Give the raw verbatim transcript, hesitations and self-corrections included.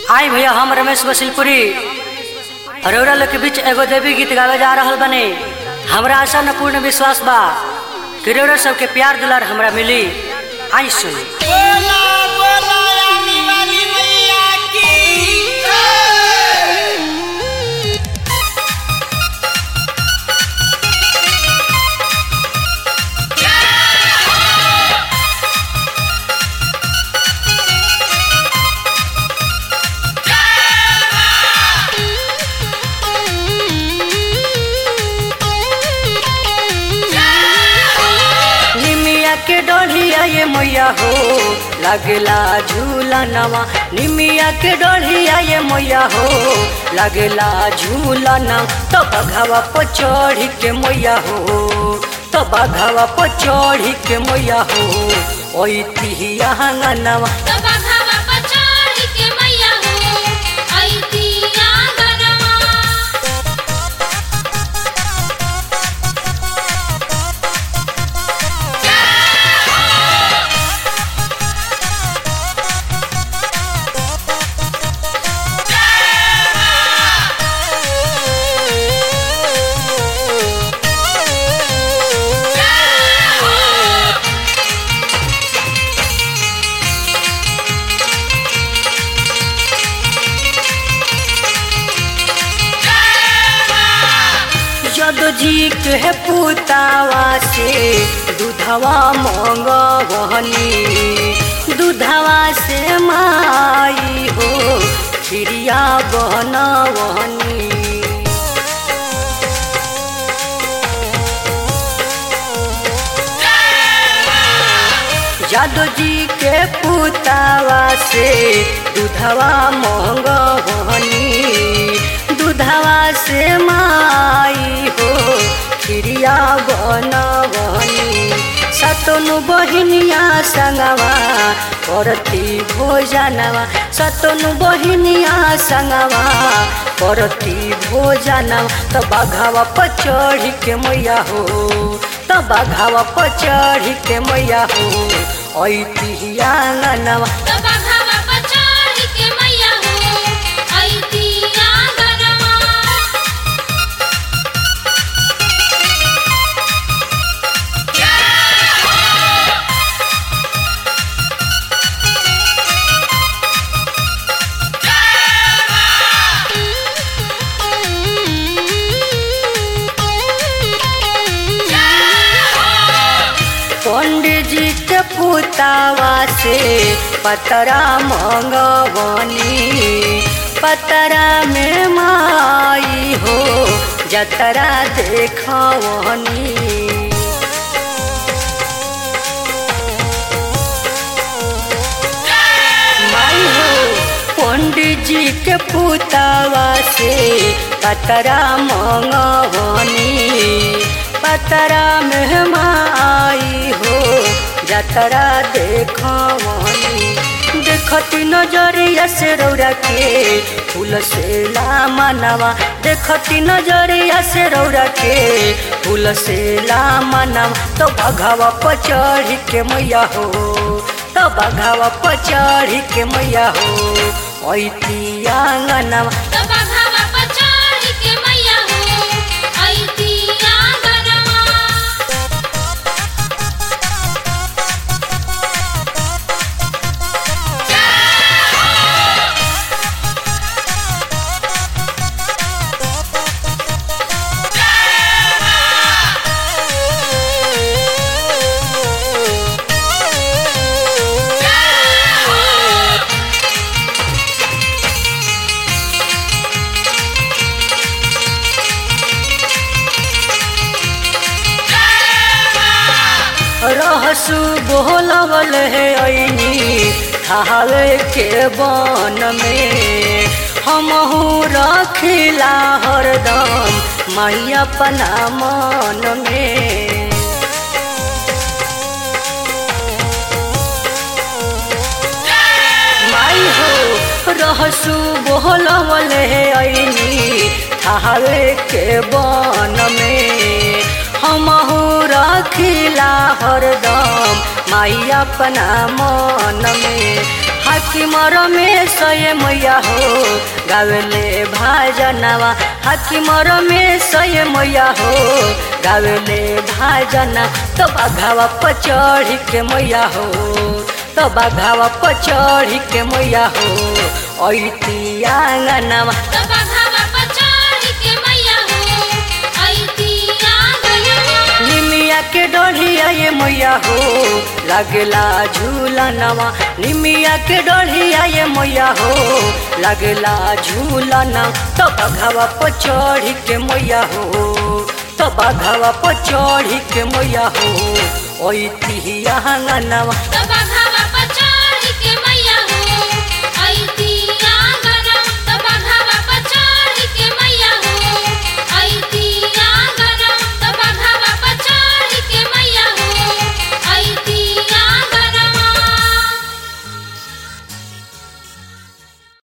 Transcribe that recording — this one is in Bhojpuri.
आई भैया हम रमेश वसीलपुरी अरोरा लोग के बीच एगो देवी गीत गावे जा रहल बने। हमरा आशा न पूर्ण विश्वास बा कि रौरा सबके प्यार दुलार हमरा मिली। आई सुनी। बोला बोला आने वाली मैया की के डोढ़िया ये मैया हो लगला झूला नवा। निमिया के डोढ़िया ये मैया हो लगला झूला नवा। तो बघावा पर चढ़ी के मैया हो तो बघावा पर चढ़ी के मैया हो ओई तिहिया नवा। जी के पुतावा से दूधवा मंगवहनी दूधवा से माई हो खिरिया बनवहनी। जादू जी के पुतावा से दूधवा मंगवहनी दूधवा से माई हो खिरिया बनवहनी। सतनु बहिनिया संगवा करती भोजनवा सतनु बहिनिया संगवा करती भोजनवा। तो बघावा पर चढ़ी के मैया हो तो बघावा पर चढ़ी के मैया हो ओई तिहिया नवा। पंडित जी के पुतावा से पतरा मंगवनी पतरा में माई हो जतरा देखवनी। माई हो पंडित जी के पुतावा से पतरा मंगवनी पतरा में माई हो जतरा देखवनी। देखती नजरिया से रौरा के फूल से लामा नवा देखती नजरिया से रौरा के फूल से लामा नवा। तो बघावा पर चढ़ी के मैया हो तो बघावा पर चढ़ी के मैया हो ओई तिहिया नवा। रहसु बोलवल है ऐनी थावे के बन में हमहू रखिला हरदम माई अपना मन में। माई हो रहसु बोलवल है ऐनी थावे के बन में हमहू रखिला हरदम माई अपना मन में। हाकिम रमेश ये मैया हो गावेले भाजनवा हाकिम रमेश ये मैया हो गावेले भाजना तो बाघावा पर चढ़ी के मैया हो तो बाघावा पर चढ़ी के मैया हो ऐती आंगनवा तो बाघावा पर चढ़ी के मैया हो ऐती आंगनवा निमिया के डोढ़िया ये मैया हो लागेला झूलनवा निमिया के डोढ़िया ये मैया हो लागेला झूलना तो बाघावा पर चढ़ी के मैया हो तो बाघावा पर चढ़ी के मैया हो ऐती आंगनवा।